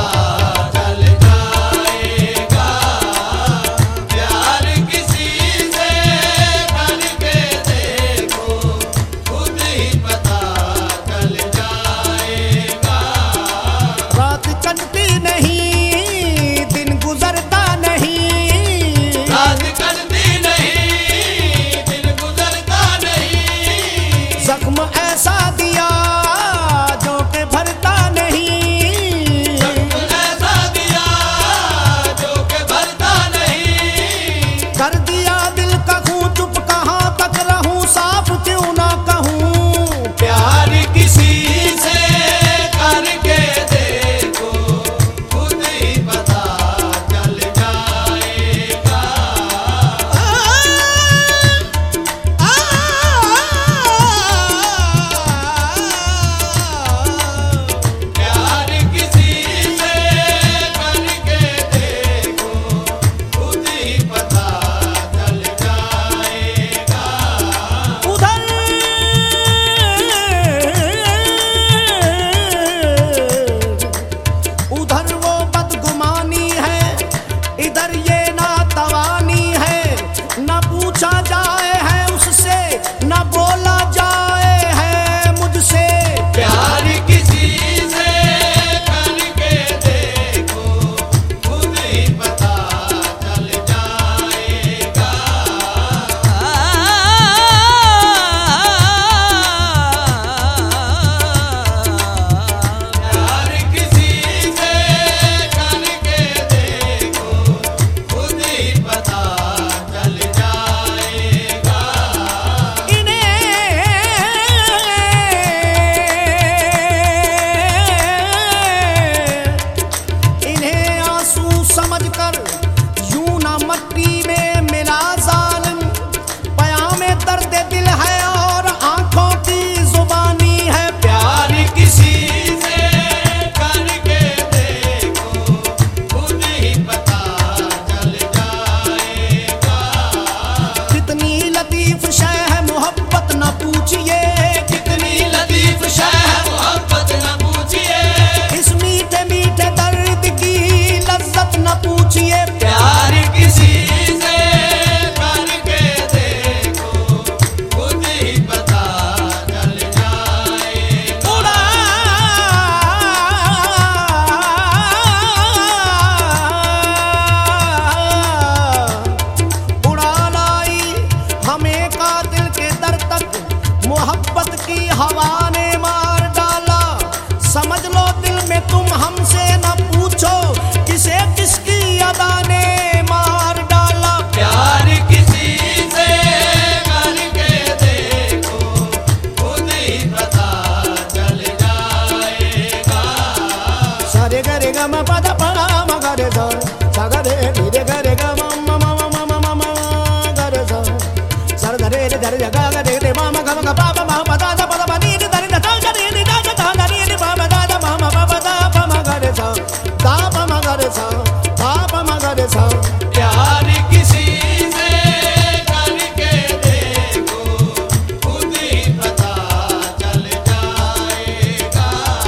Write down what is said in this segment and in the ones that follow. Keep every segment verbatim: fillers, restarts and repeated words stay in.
चल जाएगा। प्यार किसी से करके देखो, खुद ही पता चल जाएगा। रात कटती नहीं, दिन गुजरता नहीं। रात कटती नहीं, दिन गुजरता नहीं। जख्म ऐसा दिया जो के भरता नहीं। जख्म ऐसा दिया जो के भरता नहीं। कर दिया दिल का खून चुप, कहाँ तक रहूं साफ क्यों ना कहूं। प्यार किसी से करके देखो, खुद ही पता चल जाएगा। प्यार किसी से करके देखो, खुद ही पता चल जाएगा। उधर उधर वो बदगुमानी है, इधर ये नातवानी है। न पूछा जाए है उससे, न बोला जाए है मुझसे। प्यार किसी से करके देखो, खुद ही पता चल जाएगा। प्यार किसी से करके देखो, खुद ही पता चल जाएगा। इन्हें इन्हें आंसू समझकर यूं ना मट्टी में मिला जालिम। पयामे दर्द दिल है और आंखों की जुबानी है। प्यार किसी से करके देखो, खुद ही पता चल जाएगा। कितनी लतीफ शय है मोहब्बत न पूछिए। कितनी लतीफ शय है मोहब्बत न पूछिए। इस मीठे मीठे दर्द की लज्जत न पूछिए। प्यार किसी से करके देखो, खुद ही पता चल जाएगा। उड़ा उड़ा लाई हमें कातिल के दर तक, मोहब्बत की हवा ने मार डाला। समझ लो दिल में तुम हमसे न पूछो, किसे किसकी अदा ने मार डाला। प्यार किसी से करके देखो, खुद ही पता चल जाएगा। सारे गरे ग म पद प म ग रे ध सा ग रे रि रे ग रे ग म म म म म म म म ग रे ध सा रे रे रे ध रे ग ग रे रे म म ग म ग प प म प द द प द प नि रि ध रि ध ध ग रि रि ध ग ध ग रि रि प म द द म म प प द प म ग रे ध द प म ग रे ध द प म ग रे ध। प्यार किसी से करके देखो, खुद ही पता चल जाएगा।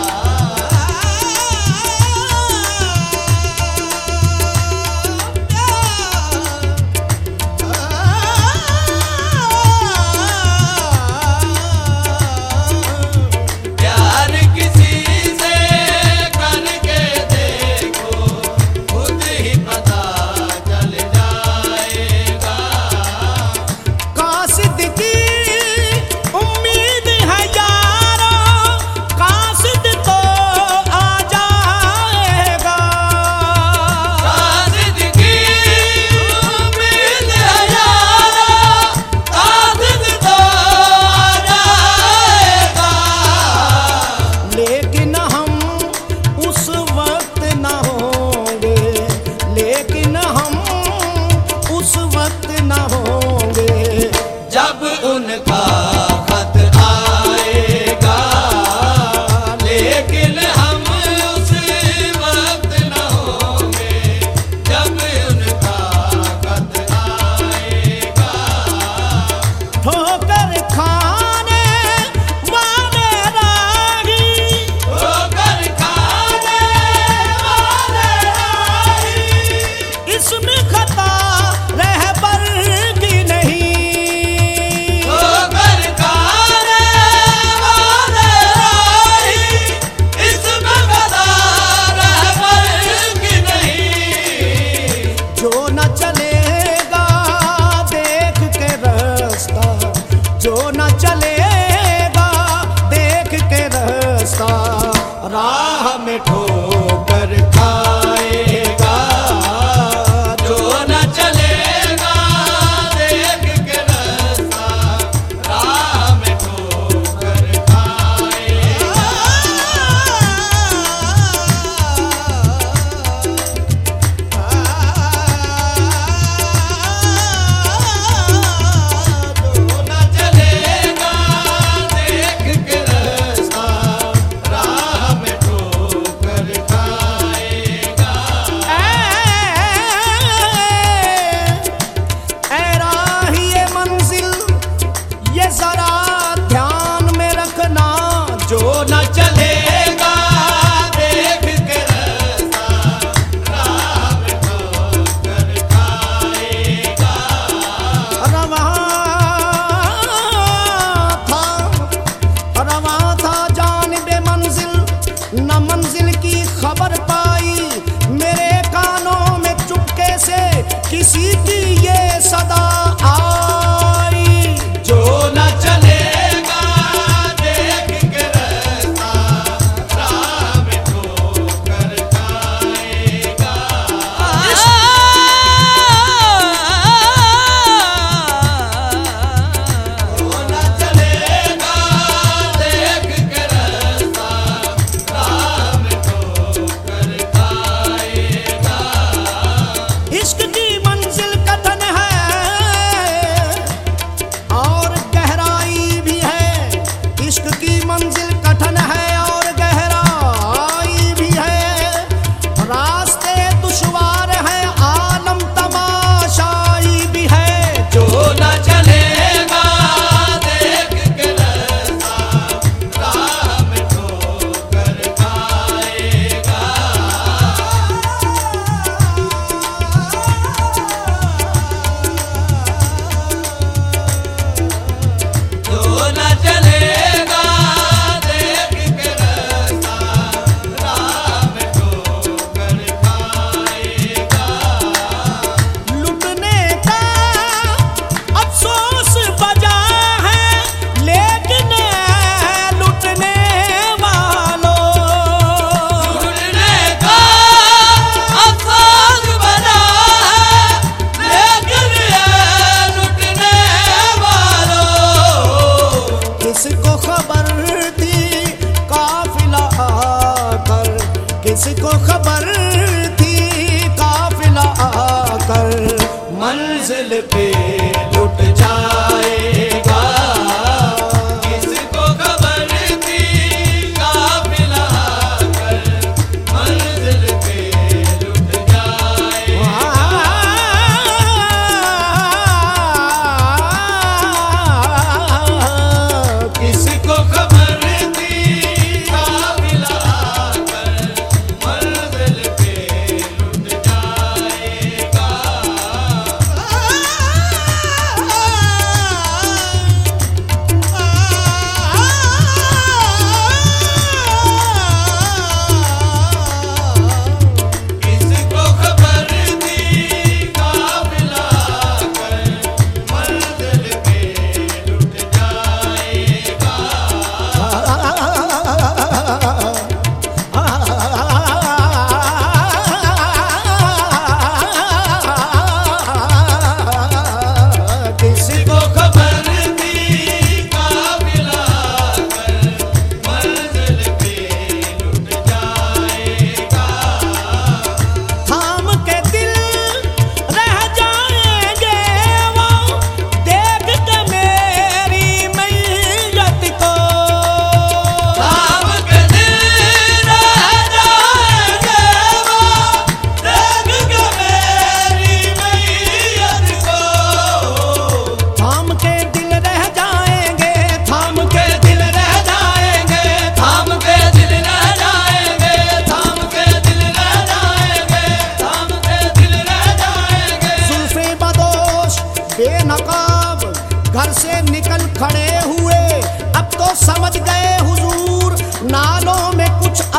प्यार किसी से करके देखो, खुद ही पता चल जाएगा।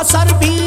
सर भी